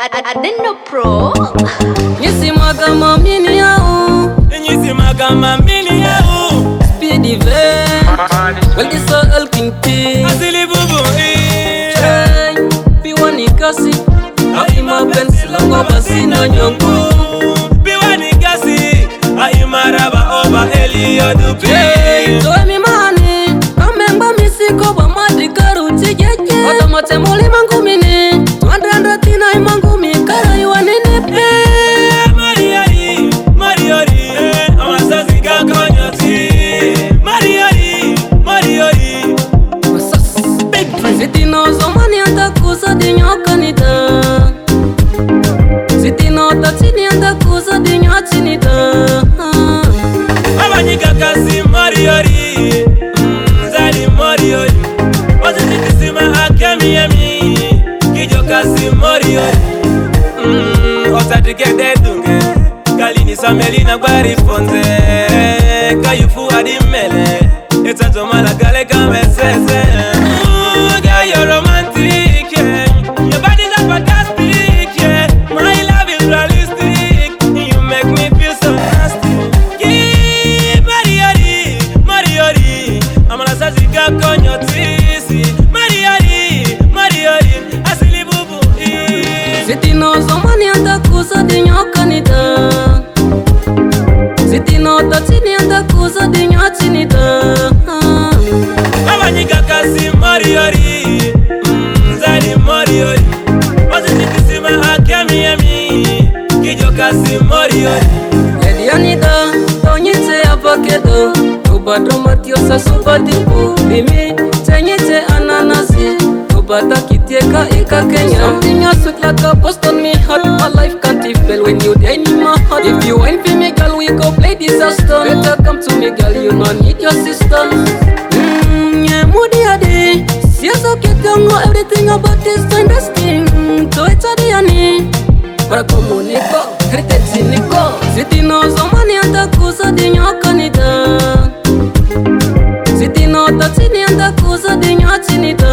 Adeno Pro. Nyisi magama mini yao. Nyisi magama mini yao. Speedy van. Well this all king P. Asili bubu Hey, piwani kasi. Aima pensila kwa basi na nyongo. Piwani kasi. Aima raba oba Elio dupi. Hey, toa mi mani. Kamemba misiko ba madikaru tijeje. Otomote muli mangu mini. Tuandra tina imangu mikara iwanene pe. Mariori, Mariori. Amasazi kakonyoti. Mariori. Sitino zomani anda kuza di nyoka nita. Sitino tatini anda kuza di nyoka nita. Abanyika kasi Mariori. Zali Mariori. Wazitikisima akemi yemi. Kijo kasi Mariori. Osatike dedunge. Kalini samelina bari fonze. Kayufu adimele. Etato malagale kamesese. Girl, you're romantic, yeah. Your body's so fantastic, yeah. My love is realistic. You make me feel so nasty. Yeah, Mariori. I'm gonna say zika konyo tisi. Mariori. Asili bubu. Sitino zomani anda kuza di nyoka nita. Sitino tatini anda kuza di nyoka nita. Abanyika kasi Mariori. Zali Mariori. Wazitikisima akemi yemi. Kijo kasi Mariori. Elianida, tonyete avocado. Ubado matiosa subadipo. Mimi, tenyete ananasi. Ubata kitieka ika Kenya. Something else sweet like a post on me heart. My life can't fail when you die in my heart. If you ain't for me, girl, we go play disaster. Better come to me, girl, you don't need your sister. Yeah, moody ade. See us okay, don't know everything about this interesting. So it's a diani. Para comunico, heritage niko. Sitino zomani anda kuza di nyoka nita. Sitino tatini anda kuza di nyoka nita.